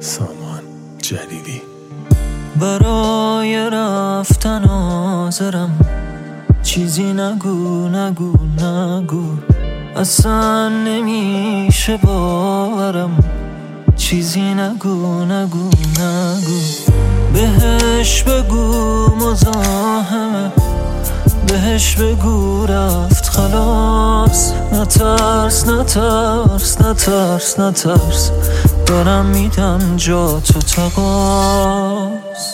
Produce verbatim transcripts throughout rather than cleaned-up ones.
سامان جلیلی. برای رفتن حاضرم، چیزی نگو نگو نگو، اصلا نمیشه باورم، چیزی نگو نگو نگو. بهش بگو مزاحمه، بهش بگو رفت خلاص. نترس نترس نترس نترس، دارم میدم جا تو تقاس.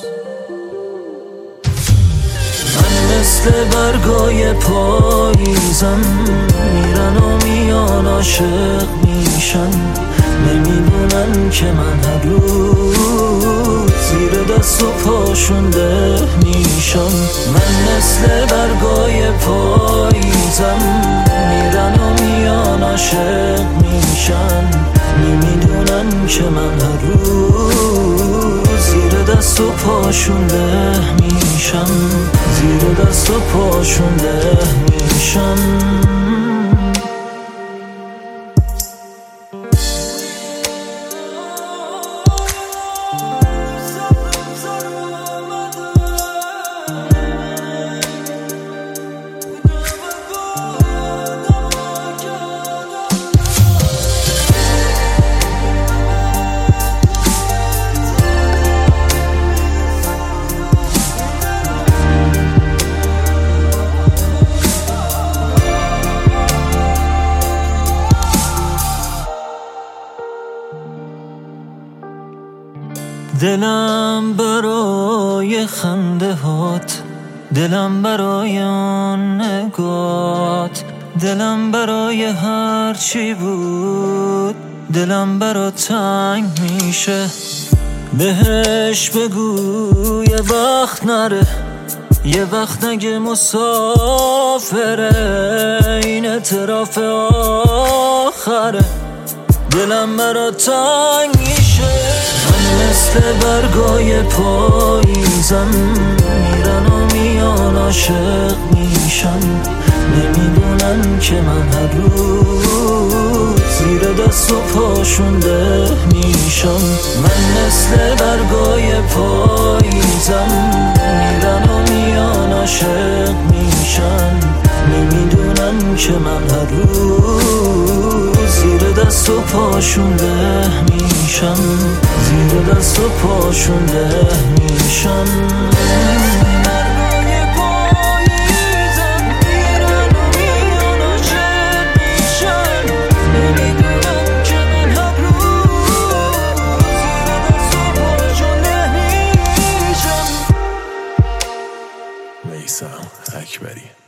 من مثل برگای پاییزم، میرن و میان عاشق میشن، نمیدونن که من هر روز زیر دست و پاشون ده میشم. من مثل برگای پاییزم، میرن و میان عاشق میشن، نمیدونن که من هر روز زیر دست و پاشون ده میشم، زیر دست و پاشون ده میشم. دلم برای خنده هات، دلم برای آن نگات، دلم برای هر چی بود، دلم برا تنگ میشه. بهش بگو یه وقت نره، یه وقت نگه مسافره، این اعتراف آخره، دلم برا تنگ میشه. من مثل برگای پاییزم، میرن و میان عاشق میشن، نمیدونن که من هر روز زیر دست و پاشون ده میشم. من مثل برگای پاییزم، میرن و میان عاشق میشن، نمیدونن که من هر روز زیر دست و پاشون ده میشم، زیر دست و پاشون ده میشم. میثم اکبری.